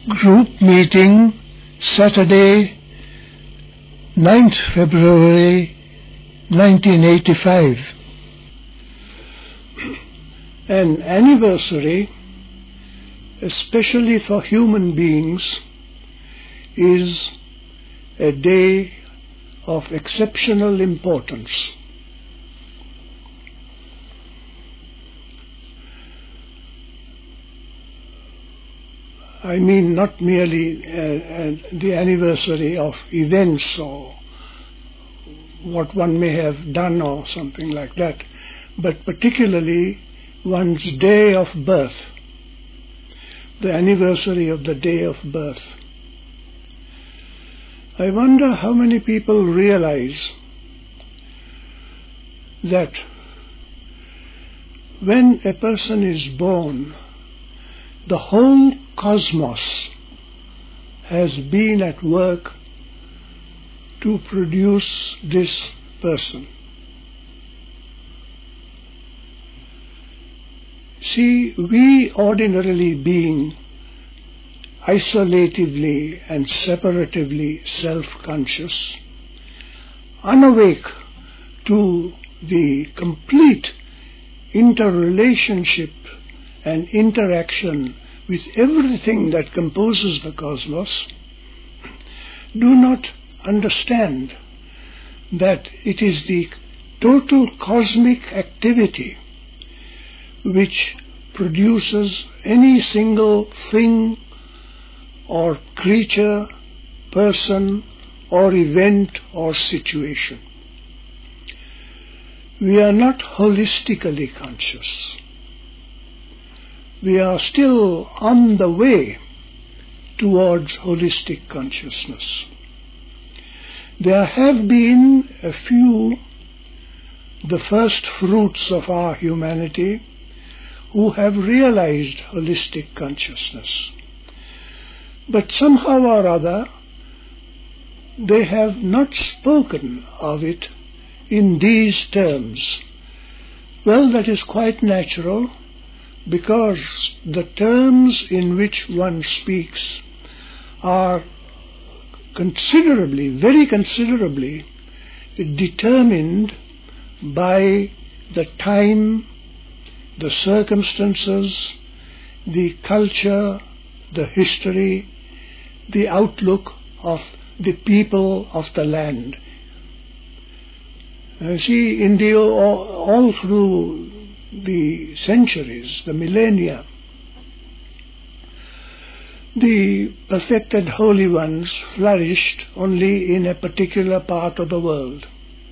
Group meeting, Saturday, 9th February 1985. An anniversary, especially for human beings, is a day of exceptional importance. I mean not merely the anniversary of events or what one may have done or something like that, but particularly one's day of birth, the anniversary of the day of birth. I wonder how many people realize that when a person is born, the whole cosmos has been at work to produce this person. See, we ordinarily being isolatively and separatively self-conscious, unawake to the complete interrelationship and interaction with everything that composes the cosmos, do not understand that it is the total cosmic activity which produces any single thing or creature, person or event or situation. We are not holistically conscious. We are still on the way towards holistic consciousness. There have been a few, the first fruits of our humanity, who have realized holistic consciousness. But somehow or other, they have not spoken of it in these terms. Well, that is quite natural, because the terms in which one speaks are considerably, very considerably determined by the time, the circumstances, the culture, the history, the outlook of the people of the land. See, in all through the centuries, the millennia, the perfected holy ones flourished only in a particular part of the world.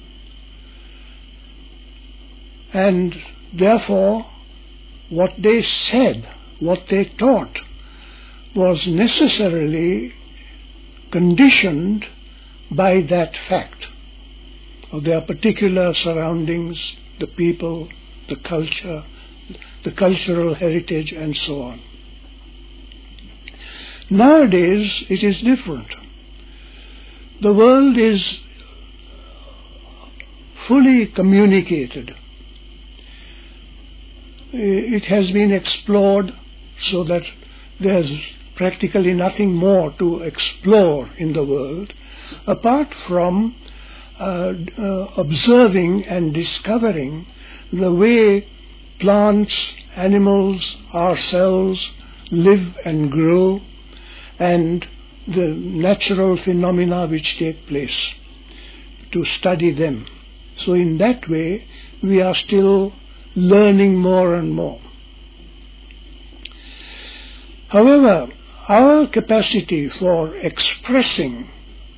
And therefore, what they said, what they taught, was necessarily conditioned by that fact of their particular surroundings, the people, the culture, the cultural heritage, and so on. Nowadays, it is different. The world is fully communicated. It has been explored so that there's practically nothing more to explore in the world, apart from observing and discovering the way plants, animals, ourselves live and grow, and the natural phenomena which take place, to study them. So in that way, we are still learning more and more. However, our capacity for expressing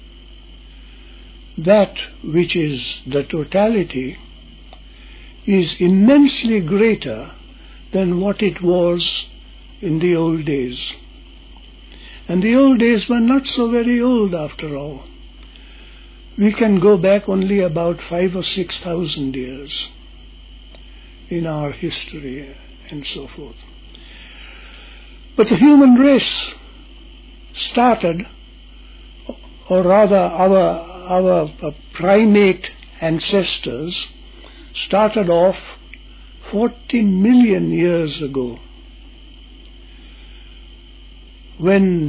that which is the totality is immensely greater than what it was in the old days. And the old days were not so very old after all. We can go back only about 5,000 or 6,000 years in our history and so forth. But the human race started, or rather our primate ancestors started off 40 million years ago when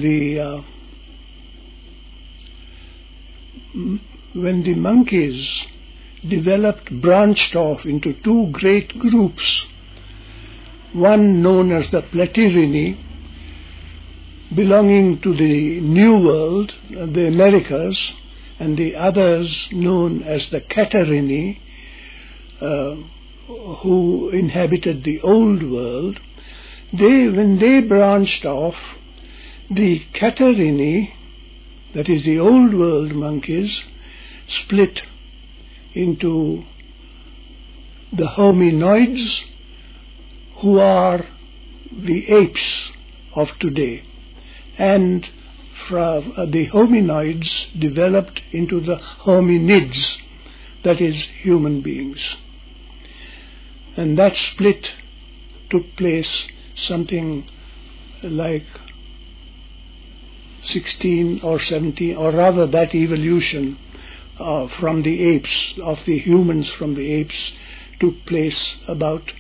the monkeys branched off into two great groups, one known as the Platyrrhini, belonging to the New World, the Americas, and the others known as the Catarrhini, who inhabited the Old World. When they branched off, the Catarrhini, that is the Old World monkeys, split into the hominoids, who are the apes of today, and from the hominoids developed into the hominids, that is human beings. And that split took place something like 16 or 17, or rather that evolution from the apes, of the humans from the apes, took place about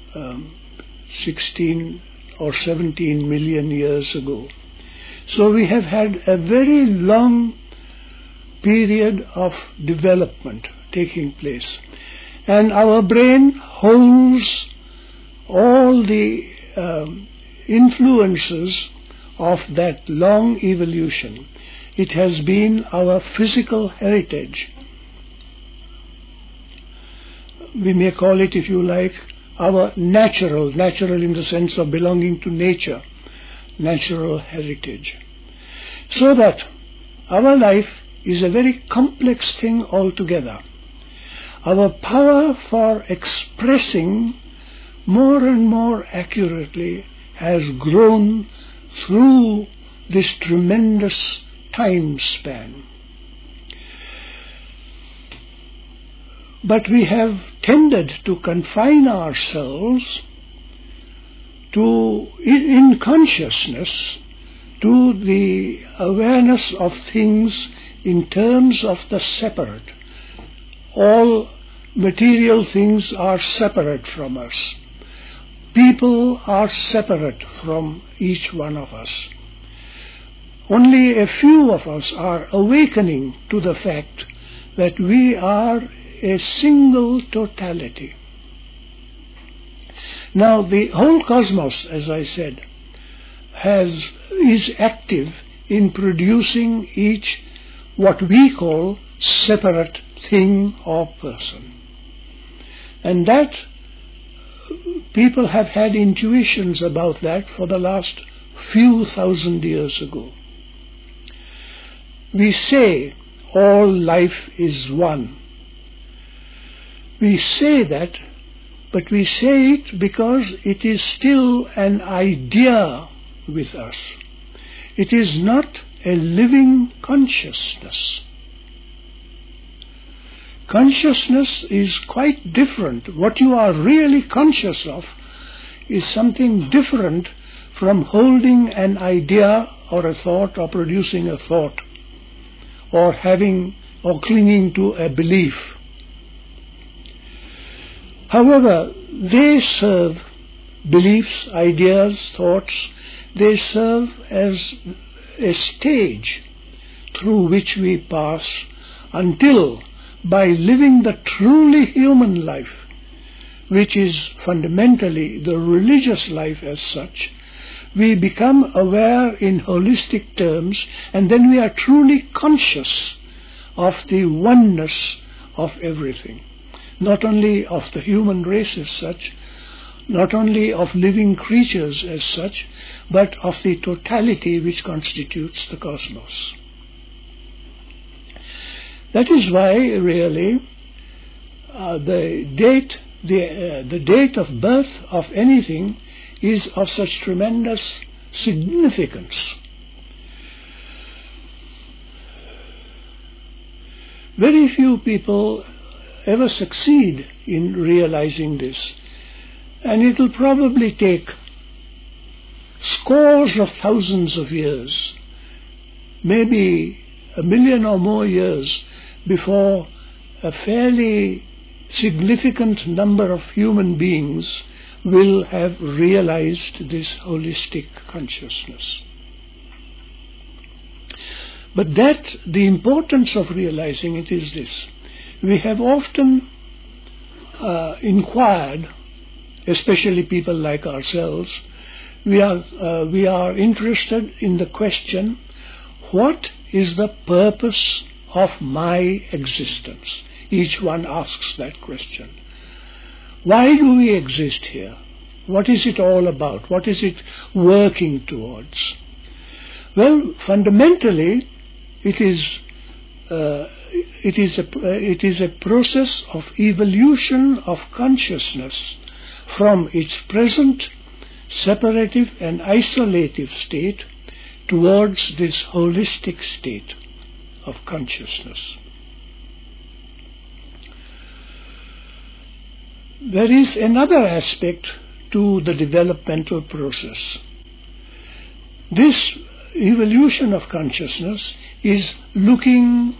16 or 17 million years ago. So we have had a very long period of development taking place. And our brain holds all the influences of that long evolution. It has been our physical heritage. We may call it, if you like, our natural in the sense of belonging to nature, natural heritage. So that our life is a very complex thing altogether. Our power for expressing more and more accurately has grown through this tremendous time span. But we have tended to confine ourselves to, in consciousness, to the awareness of things in terms of the separate. All material things are separate from us. People are separate from each one of us. Only a few of us are awakening to the fact that we are a single totality. Now the whole cosmos, as I said, is active in producing each what we call separate thing or person. And that people have had intuitions about that for the last few thousand years ago. We say all life is one. We say that, but we say it because it is still an idea with us. It is not a living consciousness. Consciousness is quite different. What you are really conscious of is something different from holding an idea or a thought or producing a thought or having or clinging to a belief. However, they serve, beliefs, ideas, thoughts, they serve as a stage through which we pass until, by living the truly human life, which is fundamentally the religious life as such, we become aware in holistic terms, and then we are truly conscious of the oneness of everything. Not only of the human race as such, not only of living creatures as such, but of the totality which constitutes the cosmos. That is why, really, the date of birth of anything is of such tremendous significance. Very few people ever succeed in realizing this, and it will probably take scores of thousands of years, maybe 1 million or more years, before a fairly significant number of human beings will have realized this holistic consciousness. But the importance of realizing it is this. We have often inquired, especially people like ourselves, we are interested in the question, what is the purpose of my existence? Each one asks that question. Why do we exist here? What is it all about? What is it working towards? Well, fundamentally, it is a process of evolution of consciousness from its present separative and isolative state towards this holistic state of consciousness. There is another aspect to the developmental process. This evolution of consciousness is looking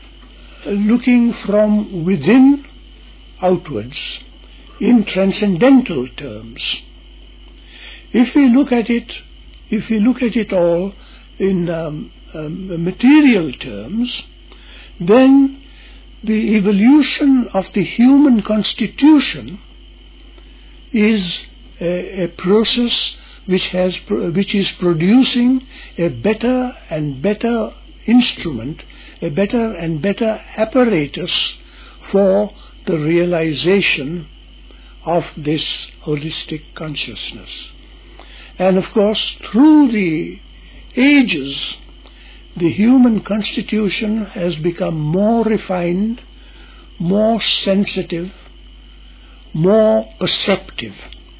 from within outwards in transcendental terms. If we look at it all in material terms, then the evolution of the human constitution is a process which is producing a better and better instrument, a better and better apparatus for the realization of this holistic consciousness. And of course, through the ages, the human constitution has become more refined, more sensitive, more perceptive.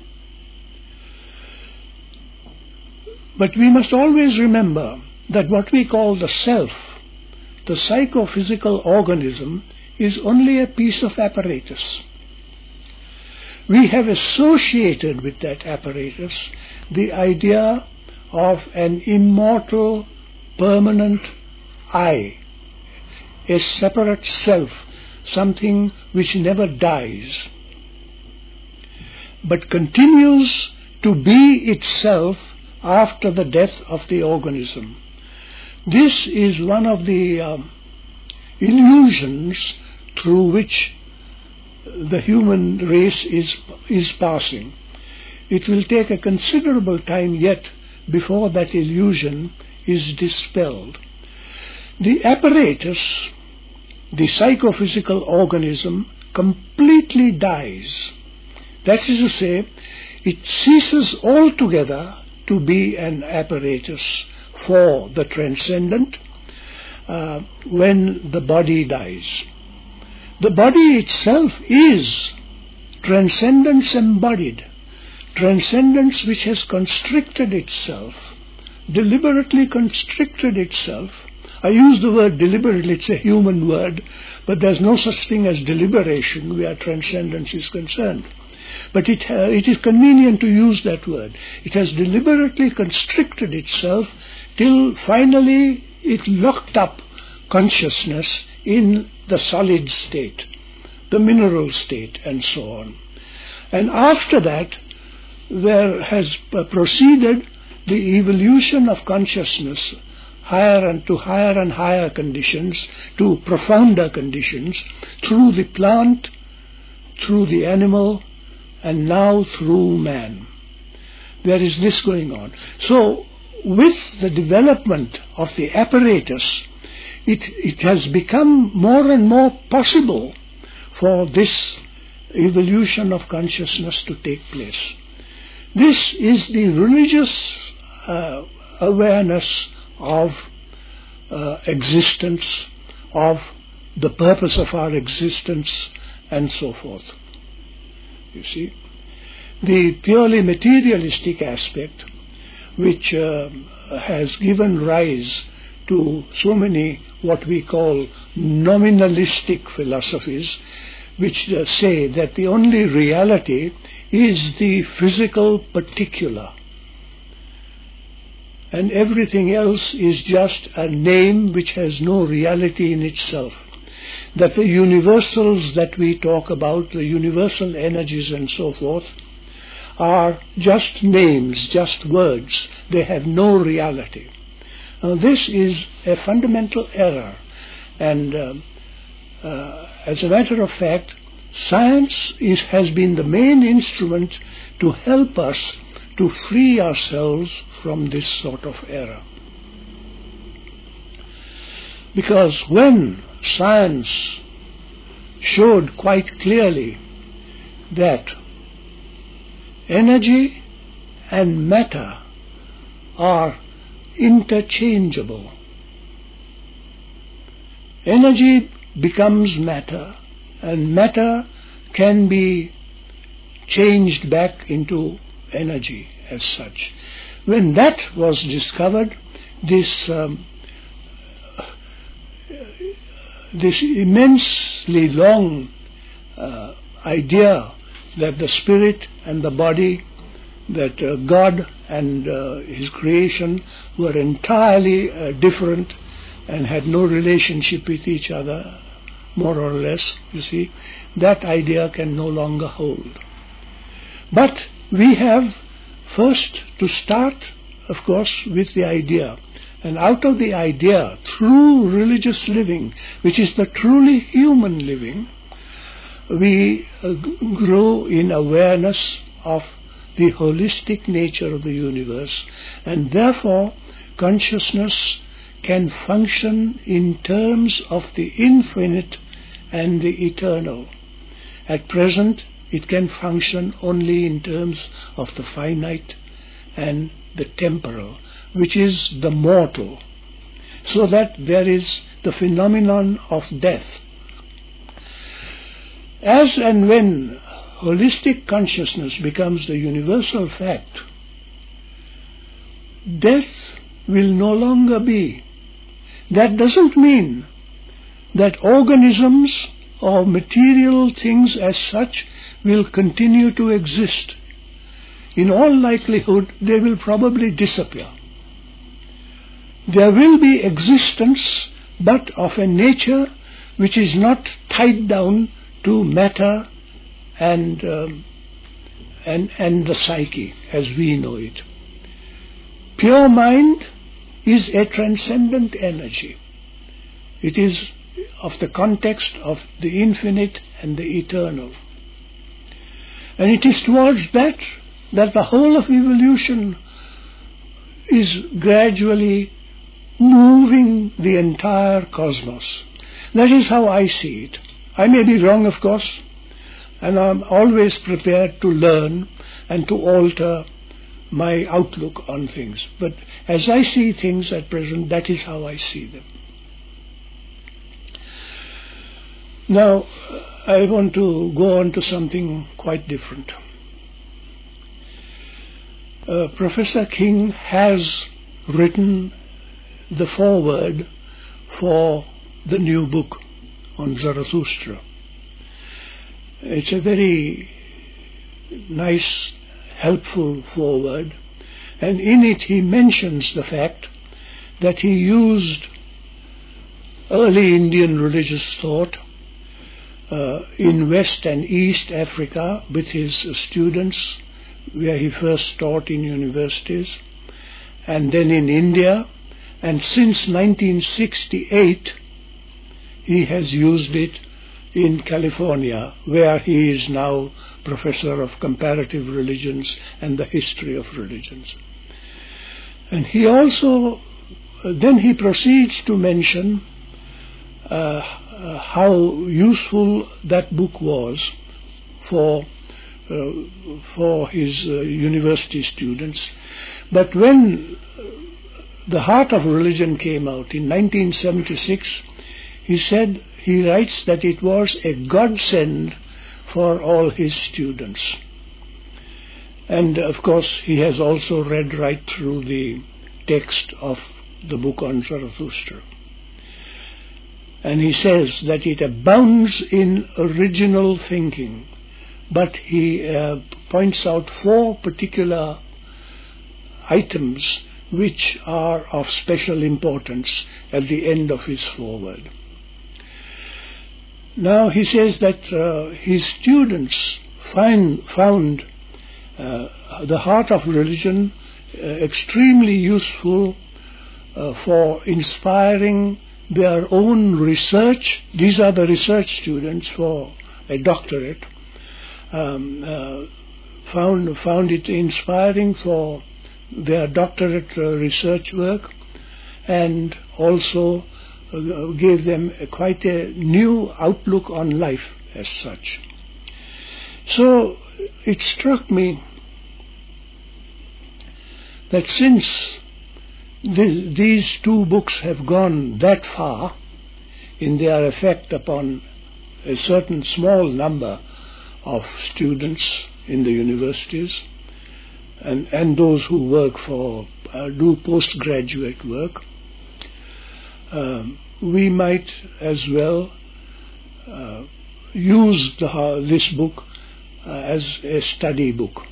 But we must always remember that what we call the self, the psychophysical organism, is only a piece of apparatus. We have associated with that apparatus the idea of an immortal, permanent I, a separate self, something which never dies, but continues to be itself after the death of the organism. This is one of the illusions through which the human race is passing. It will take a considerable time yet before that illusion is dispelled. The apparatus, the psychophysical organism, completely dies. That is to say, it ceases altogether to be an apparatus for the transcendent when the body dies. The body itself is transcendence embodied, transcendence which has constricted itself, deliberately constricted itself. I use the word deliberately, it's a human word, but there's no such thing as deliberation where transcendence is concerned. But it is convenient to use that word. It has deliberately constricted itself till finally it locked up consciousness in the solid state, the mineral state, and so on. And after that, there has proceeded the evolution of consciousness higher and higher conditions, to profounder conditions, through the plant, through the animal, and now through man. There is this going on. So, with the development of the apparatus, it has become more and more possible for this evolution of consciousness to take place. This is the religious awareness of existence, of the purpose of our existence, and so forth. You see, the purely materialistic aspect, which has given rise to so many what we call nominalistic philosophies, which say that the only reality is the physical particular, and everything else is just a name which has no reality in itself. That the universals that we talk about, the universal energies and so forth, are just names, just words. They have no reality. Now this is a fundamental error, and as a matter of fact, science has been the main instrument to help us to free ourselves from this sort of error. Because when science showed quite clearly that energy and matter are interchangeable, energy becomes matter, and matter can be changed back into energy as such. When that was discovered, this immensely long idea that the spirit and the body, that God and His creation were entirely different and had no relationship with each other, more or less, you see, that idea can no longer hold. But we have first to start, of course, with the idea. And out of the idea, through religious living, which is the truly human living, we grow in awareness of the holistic nature of the universe, and therefore consciousness can function in terms of the infinite and the eternal. At present, it can function only in terms of the finite and the temporal, which is the mortal, so that there is the phenomenon of death. As and when holistic consciousness becomes the universal fact, death will no longer be. That doesn't mean that organisms or material things as such will continue to exist. In all likelihood, they will probably disappear. There will be existence, but of a nature which is not tied down to matter and the psyche as we know it. Pure mind is a transcendent energy. It is of the context of the infinite and the eternal. And it is towards that the whole of evolution is gradually moving the entire cosmos. That is how I see it. I may be wrong, of course, and I'm always prepared to learn and to alter my outlook on things. But as I see things at present, that is how I see them. Now, I want to go on to something quite different. Professor King has written the foreword for the new book on Zarathustra. It's a very nice, helpful foreword, and in it he mentions the fact that he used early Indian religious thought in West and East Africa with his students, where he first taught in universities, and then in India, and since 1968 he has used it in California, where he is now professor of comparative religions and the history of religions. And he also, then he proceeds to mention how useful that book was for his university students. But when The Heart of Religion came out in 1976, he writes that it was a godsend for all his students. And of course he has also read right through the text of the book on Zarathustra. And he says that it abounds in original thinking, but he points out 4 particular items which are of special importance at the end of his foreword. Now he says that his students found The Heart of Religion extremely useful for inspiring their own research. These are the research students for a doctorate. Found it inspiring for their doctorate research work, and also gave them quite a new outlook on life as such. So it struck me that since these two books have gone that far in their effect upon a certain small number of students in the universities and those who work for do postgraduate work, we might as well use this book as a study book.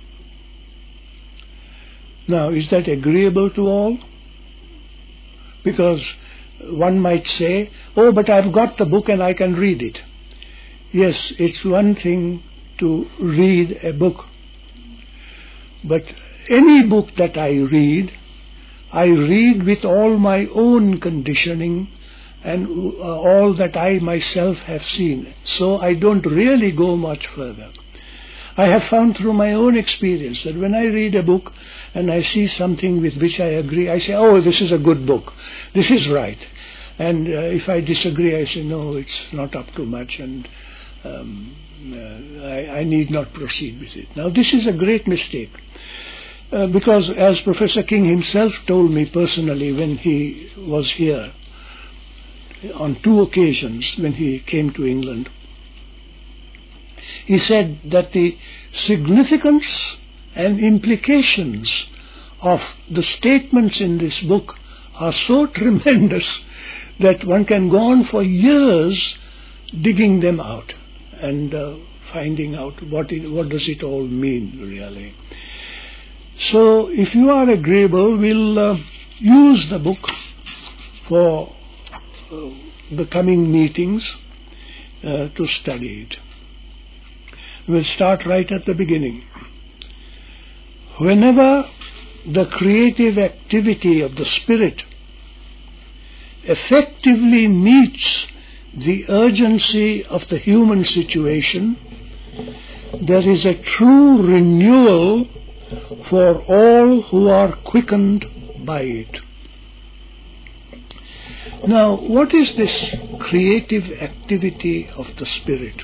Now, is that agreeable to all? Because one might say, oh, but I've got the book and I can read it. Yes, it's one thing to read a book, but any book that I read with all my own conditioning and all that I myself have seen. So I don't really go much further. I have found through my own experience that when I read a book and I see something with which I agree, I say, oh, this is a good book. This is right. And if I disagree, I say, no, it's not up to much, and I need not proceed with it. Now, this is a great mistake. Because as Professor King himself told me personally when he was here on 2 occasions when he came to England, he said that the significance and implications of the statements in this book are so tremendous that one can go on for years digging them out and finding out what does it all mean really. So if you are agreeable, we'll use the book for the coming meetings to study it. We'll start right at the beginning. Whenever the creative activity of the spirit effectively meets the urgency of the human situation, there is a true renewal for all who are quickened by it. Now, what is this creative activity of the spirit?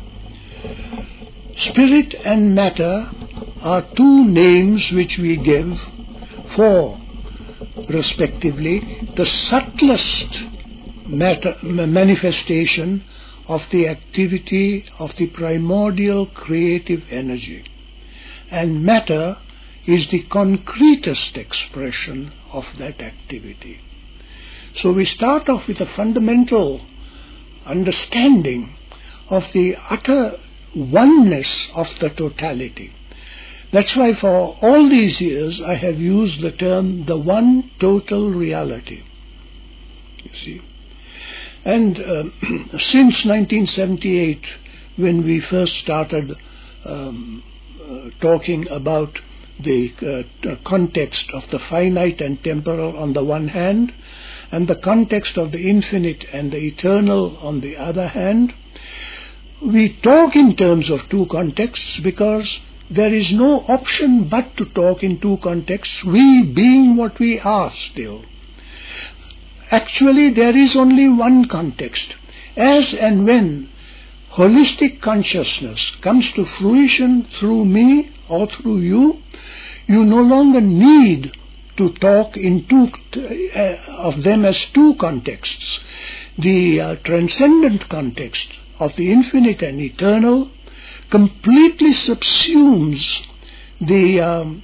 Spirit and matter are 2 names which we give for, respectively, the subtlest manifestation of the activity of the primordial creative energy, and matter is the concretest expression of that activity. So we start off with a fundamental understanding of the utter oneness of the totality. That's why for all these years I have used the term the one total reality. You see. And since 1978, when we first started talking about the context of the finite and temporal on the one hand, and the context of the infinite and the eternal on the other hand, we talk in terms of 2 contexts because there is no option but to talk in 2 contexts, we being what we are still. Actually, there is only one context. As and when holistic consciousness comes to fruition through me or through you, you no longer need to talk in of them as 2 contexts. The transcendent context of the infinite and eternal completely subsumes the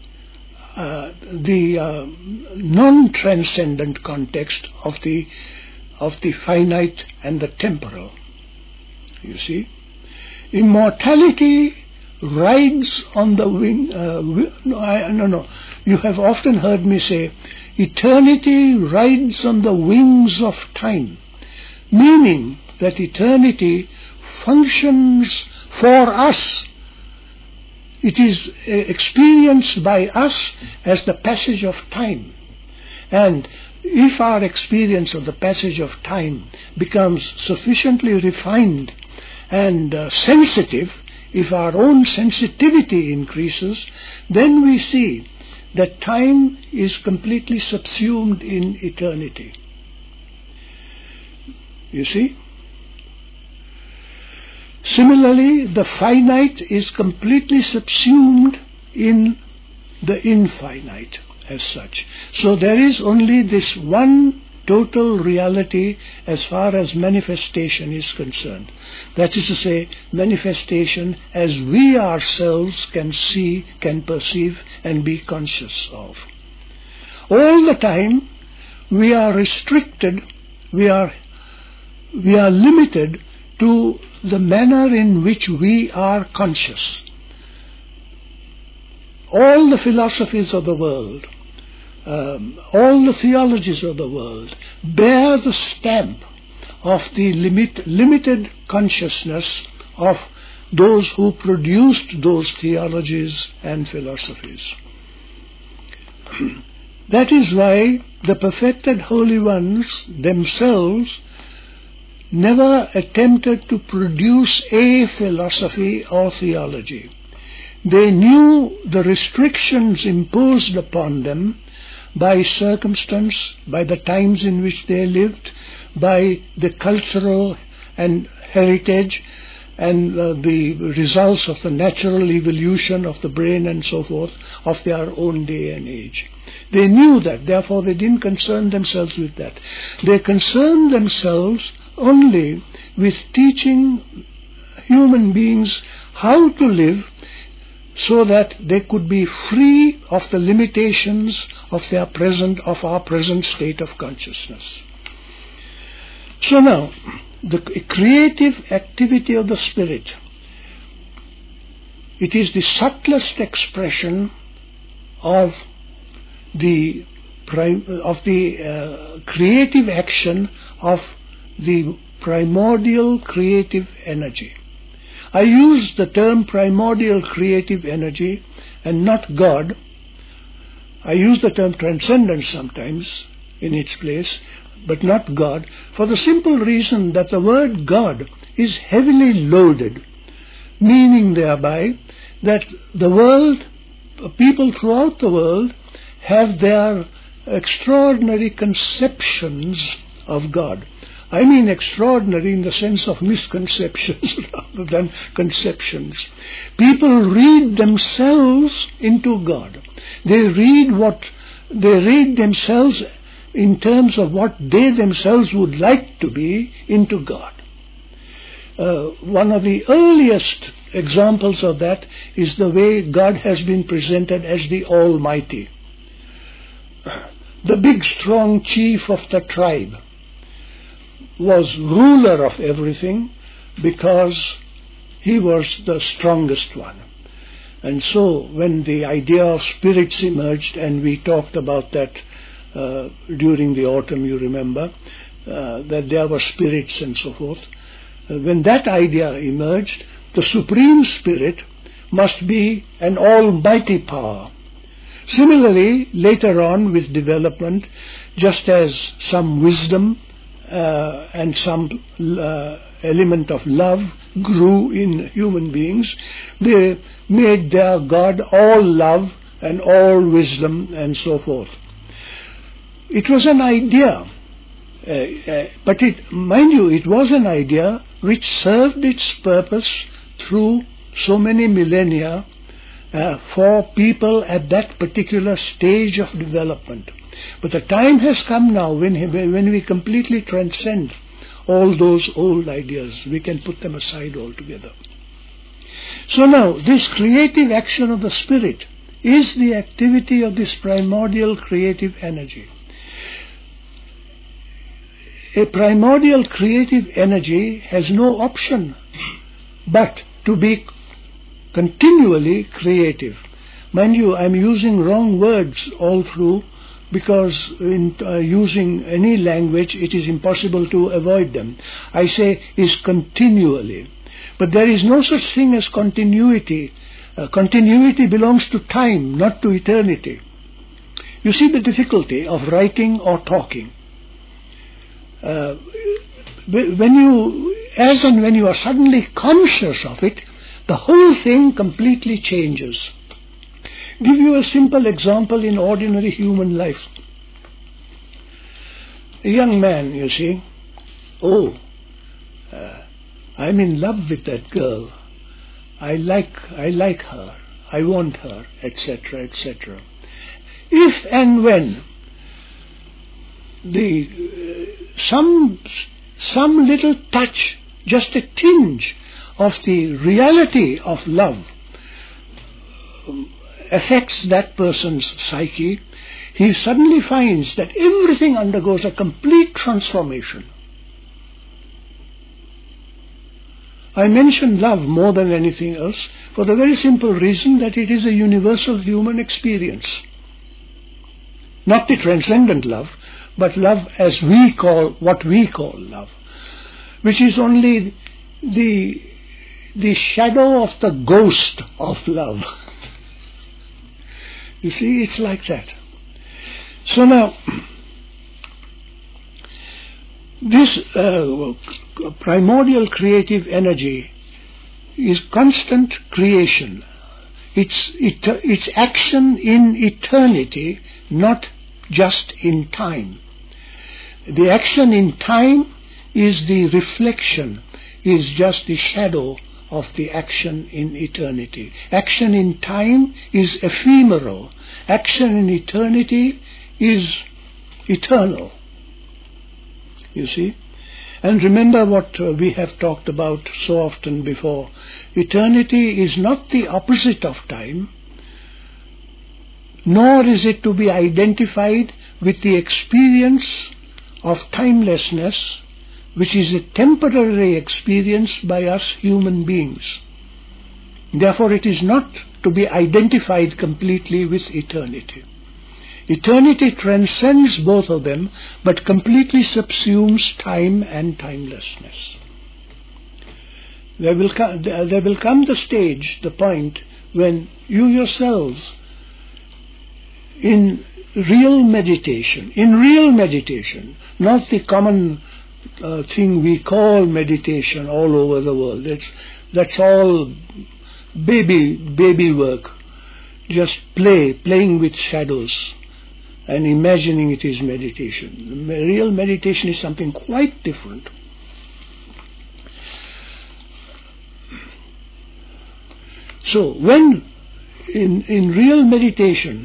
non-transcendent context of the finite and the temporal. You see, immortality rides on the wing. No. You have often heard me say, eternity rides on the wings of time, meaning that eternity functions for us. It is experienced by us as the passage of time. And if our experience of the passage of time becomes sufficiently refined and sensitive, if our own sensitivity increases, then we see that time is completely subsumed in eternity. You see? Similarly, the finite is completely subsumed in the infinite as such. So there is only this one total reality as far as manifestation is concerned. That is to say, manifestation as we ourselves can see, can perceive and be conscious of. All the time we are restricted, we are limited to the manner in which we are conscious. All the philosophies of the world, all the theologies of the world bear the stamp of the limited consciousness of those who produced those theologies and philosophies. That is why the perfected holy ones themselves never attempted to produce a philosophy or theology. They knew the restrictions imposed upon them by circumstance, by the times in which they lived, by the cultural and heritage and the results of the natural evolution of the brain and so forth of their own day and age. They knew that, therefore they didn't concern themselves with that. They concerned themselves only with teaching human beings how to live so that they could be free of the limitations of our present state of consciousness. So now, the creative activity of the spirit, it is the subtlest expression of the creative action of the primordial creative energy. I use the term primordial creative energy and not God. I use the term transcendence sometimes in its place, but not God, for the simple reason that the word God is heavily loaded, meaning thereby that the world, people throughout the world, have their extraordinary conceptions of God. I mean extraordinary in the sense of misconceptions rather than conceptions. People read themselves into God. They read themselves in terms of what they themselves would like to be into God. One of the earliest examples of that is the way God has been presented as the Almighty, the big strong chief of the tribe, was ruler of everything because he was the strongest one. And so when the idea of spirits emerged, and we talked about that during the autumn, you remember, that there were spirits and so forth, when that idea emerged, the Supreme Spirit must be an almighty power. Similarly, later on with development, just as some wisdom and some element of love grew in human beings, they made their God all love and all wisdom and so forth. It was an idea, but mind you, it was an idea which served its purpose through so many millennia for people at that particular stage of development. But the time has come now when we completely transcend all those old ideas. We can put them aside altogether. So now, this creative action of the spirit is the activity of this primordial creative energy. A primordial creative energy has no option but to be continually creative. Mind you, I'm using wrong words all through, because in using any language it is impossible to avoid them. I say is continually. But there is no such thing as continuity. Continuity belongs to time, not to eternity. You see the difficulty of writing or talking. When you are suddenly conscious of it, the whole thing completely changes. Give you a simple example in ordinary human life. A young man, you see, I'm in love with that girl. I like her. I want her, etc., etc. If and when some little touch, just a tinge of the reality of love affects that person's psyche, he suddenly finds that everything undergoes a complete transformation. I mention love more than anything else for the very simple reason that it is a universal human experience. Not the transcendent love, but love as what we call love, which is only the shadow of the ghost of love. You see, it's like that. So now, this primordial creative energy is constant creation. It's action in eternity, not just in time. The action in time is the reflection, is just the shadow of the action in eternity. Action in time is ephemeral. Action in eternity is eternal. You see? And remember what we have talked about so often before. Eternity is not the opposite of time, nor is it to be identified with the experience of timelessness, which is a temporary experience by us human beings. Therefore, it is not to be identified completely with eternity. Eternity transcends both of them, but completely subsumes time and timelessness. There will come the stage, the point, when you yourselves, in real meditation, not the common thing we call meditation all over the world. That's all baby work. Just playing with shadows and imagining it is meditation. Real meditation is something quite different. So when in real meditation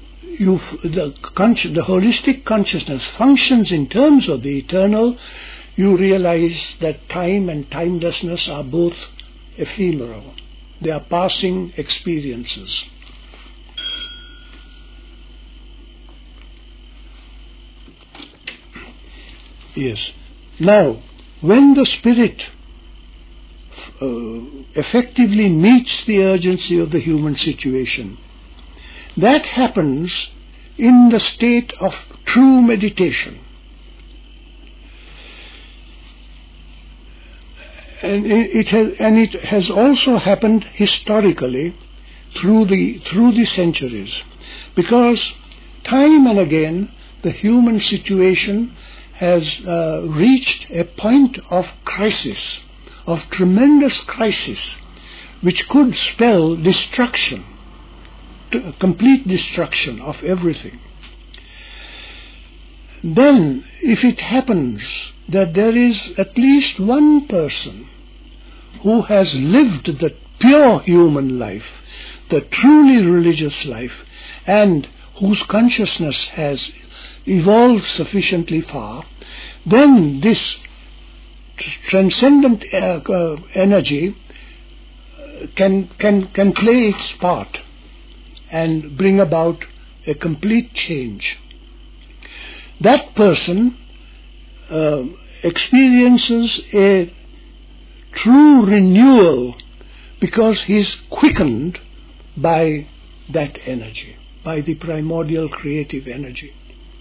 the holistic consciousness functions in terms of the eternal, you realize that time and timelessness are both ephemeral. They are passing experiences. Yes. Now, when the spirit effectively meets the urgency of the human situation, that happens in the state of true meditation. And it has also happened historically through the centuries, because time and again the human situation has reached a point of crisis, of tremendous crisis, which could spell destruction, complete destruction of everything. Then, if it happens that there is at least one person who has lived the pure human life, the truly religious life, and whose consciousness has evolved sufficiently far, then this transcendent energy can play its part and bring about a complete change. That person experiences a true renewal because he is quickened by that energy, by the primordial creative energy.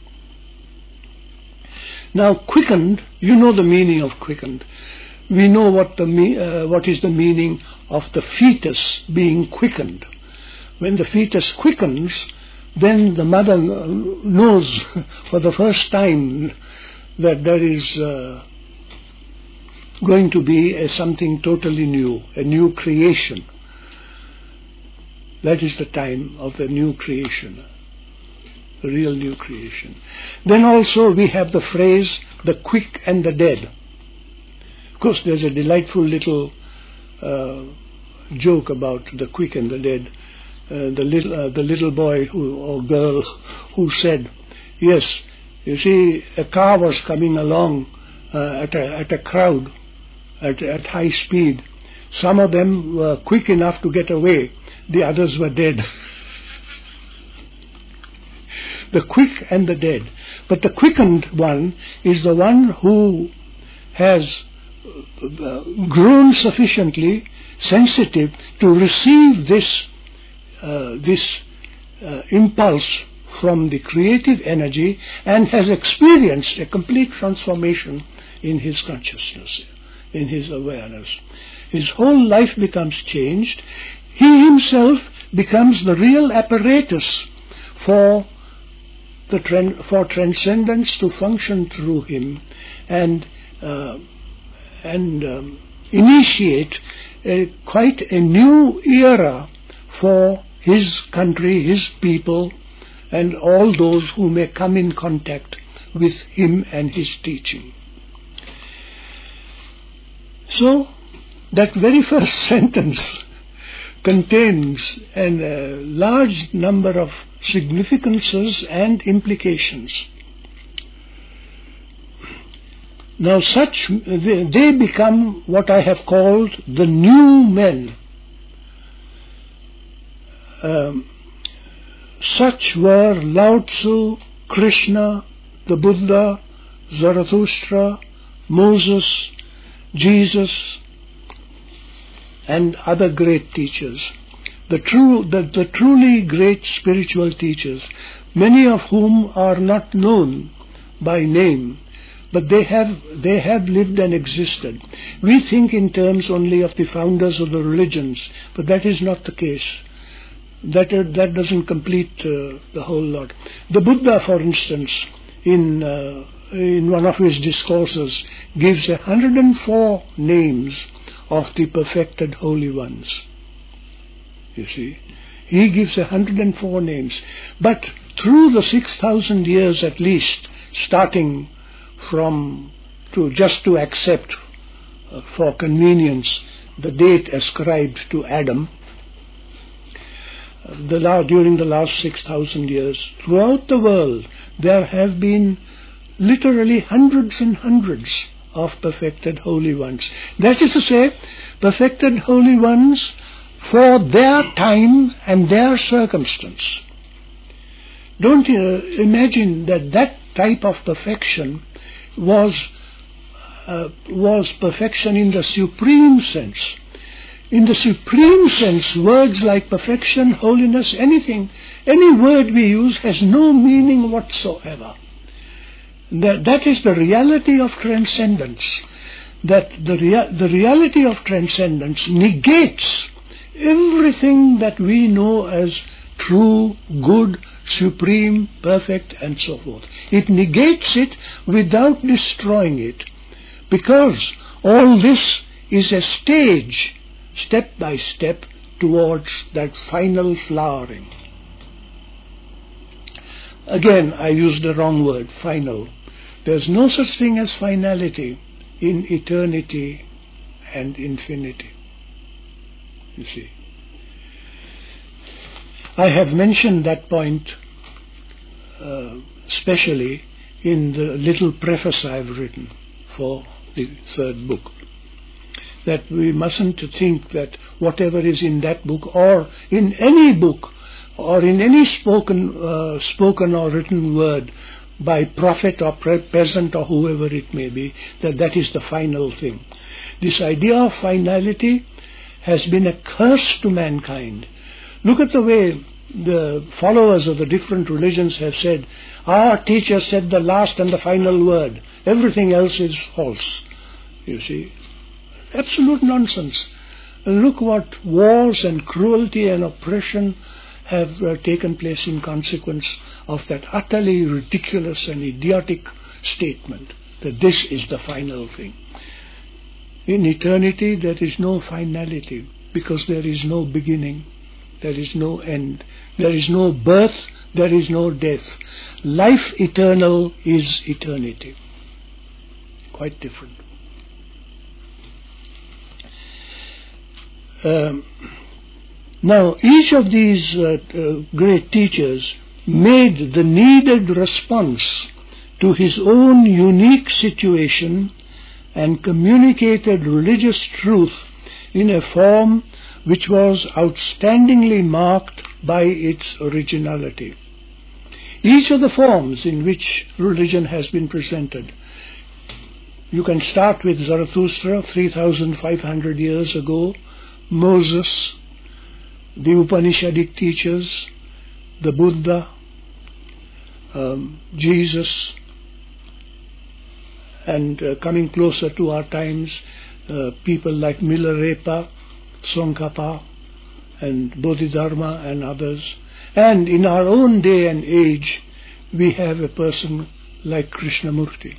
Now, quickened, you know the meaning of quickened. We know what is the meaning of the fetus being quickened. When the fetus quickens, then the mother knows for the first time that there is going to be something totally new, a new creation. That is the time of the new creation, the real new creation. Then also we have the phrase, the quick and the dead. Of course, there's a delightful little joke about the quick and the dead. The little boy or girl who said, yes, you see, a car was coming along at a crowd at high speed. Some of them were quick enough to get away. The others were dead. The quick and the dead. But the quickened one is the one who has grown sufficiently sensitive to receive this impulse from the creative energy and has experienced a complete transformation in his consciousness, in his awareness. His whole life becomes changed. He himself becomes the real apparatus for transcendence to function through him and initiate quite a new era for his country, his people, and all those who may come in contact with him and his teaching. So, that very first sentence contains a large number of significances and implications. Now they become what I have called the new men. Such were Lao Tzu, Krishna, the Buddha, Zarathustra, Moses, Jesus, and other great teachers. The truly great spiritual teachers, many of whom are not known by name, but they have lived and existed. We think in terms only of the founders of the religions, but that is not the case. That doesn't complete the whole lot. The Buddha, for instance, in one of his discourses, gives 104 names of the perfected holy ones. You see, he gives 104 names. But through the 6,000 years at least, starting from just to accept for convenience the date ascribed to Adam, during the last 6,000 years, throughout the world, there have been literally hundreds and hundreds of perfected holy ones. That is to say, perfected holy ones for their time and their circumstance. Don't imagine that type of perfection was perfection in the supreme sense. In the supreme sense, words like perfection, holiness, any word we use has no meaning whatsoever. That is the reality of transcendence. That the reality of transcendence negates everything that we know as true, good, supreme, perfect, and so forth. It negates it without destroying it, because all this is a stage, step by step, towards that final flowering. Again, I used the wrong word, final. There's no such thing as finality in eternity and infinity. You see. I have mentioned that point specially in the little preface I've written for the third book. That we mustn't think that whatever is in that book or in any book or in any spoken or written word by prophet or peasant or whoever it may be, that is the final thing. This idea of finality has been a curse to mankind. Look at the way the followers of the different religions have said, our teacher said the last and the final word. Everything else is false. You see, absolute nonsense. And look what wars and cruelty and oppression have taken place in consequence of that utterly ridiculous and idiotic statement that this is the final thing. In eternity there is no finality, because there is no beginning, there is no end, there is no birth, there is no death. Life eternal is eternity. Quite different. Now, each of these great teachers made the needed response to his own unique situation and communicated religious truth in a form which was outstandingly marked by its originality. Each of the forms in which religion has been presented, you can start with Zarathustra 3,500 years ago, Moses, the Upanishadic teachers, the Buddha, Jesus, and coming closer to our times, people like Milarepa, Tsongkhapa, and Bodhidharma and others. And in our own day and age, we have a person like Krishnamurti.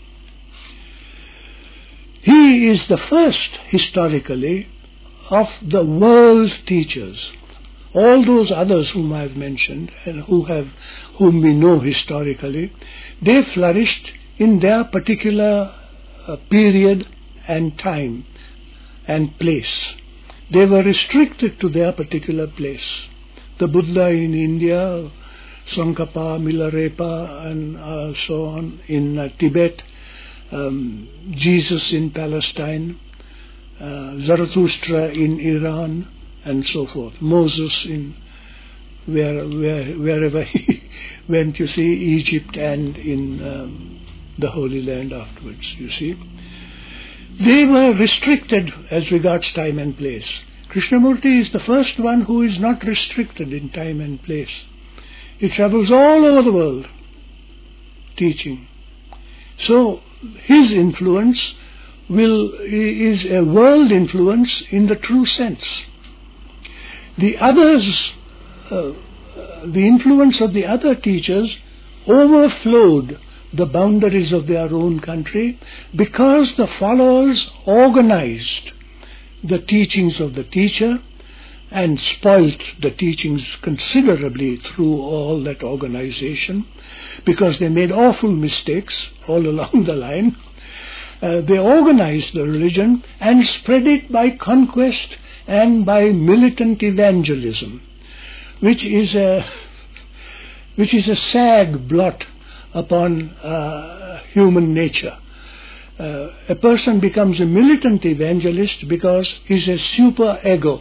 He is the first, historically, of the world teachers. All those others whom I have mentioned and whom we know historically, they flourished in their particular period and time and place. They were restricted to their particular place. The Buddha in India, Tsongkhapa, Milarepa, and so on in Tibet, Jesus in Palestine, Zarathustra in Iran, and so forth. Moses in wherever he went, you see, Egypt and in the Holy Land afterwards, you see. They were restricted as regards time and place. Krishnamurti is the first one who is not restricted in time and place. He travels all over the world teaching. So his influence is a world influence in the true sense. The others, the influence of the other teachers overflowed the boundaries of their own country, because the followers organized the teachings of the teacher and spoilt the teachings considerably through all that organization, because they made awful mistakes all along the line. They organized the religion and spread it by conquest and by militant evangelism, which is a sad blot upon human nature. A person becomes a militant evangelist because he's a super ego.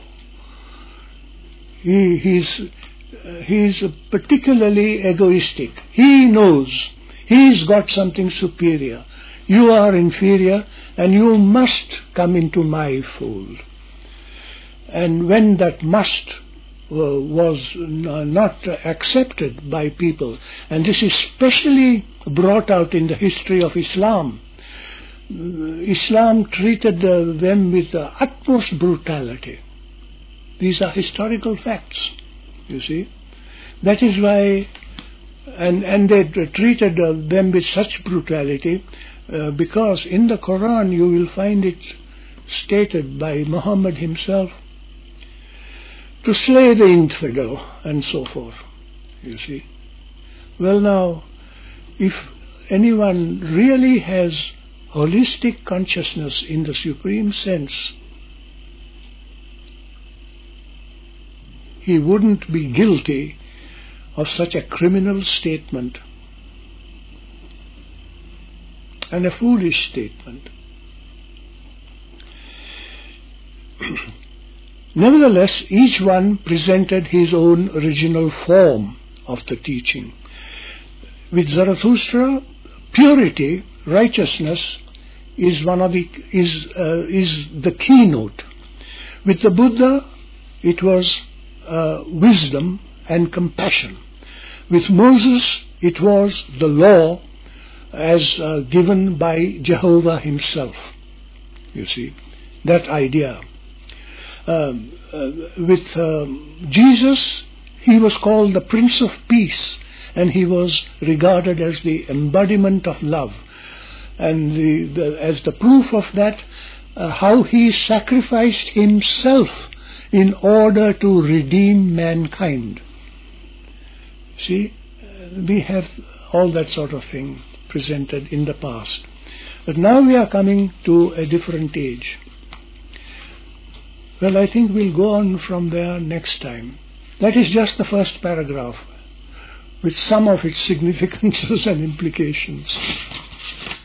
He's particularly egoistic. He knows he's got something superior. You are inferior, and you must come into my fold. And when that must was not accepted by people, and this is specially brought out in the history of Islam. Islam treated them with the utmost brutality. These are historical facts, you see. That is why, and they treated them with such brutality, because in the Quran you will find it stated by Muhammad himself to slay the infidel and so forth, you see. Well now, if anyone really has holistic consciousness in the supreme sense, he wouldn't be guilty of such a criminal statement and a foolish statement. Nevertheless, each one presented his own original form of the teaching. With Zarathustra, purity, righteousness, is the keynote. With the Buddha, it was wisdom and compassion. With Moses, it was the law as given by Jehovah himself. You see, that idea. With Jesus, He was called the Prince of Peace, and he was regarded as the embodiment of love. And as the proof of that, how he sacrificed himself in order to redeem mankind. See, we have all that sort of thing presented in the past. But now we are coming to a different age. Well, I think we'll go on from there next time. That is just the first paragraph, with some of its significances and implications.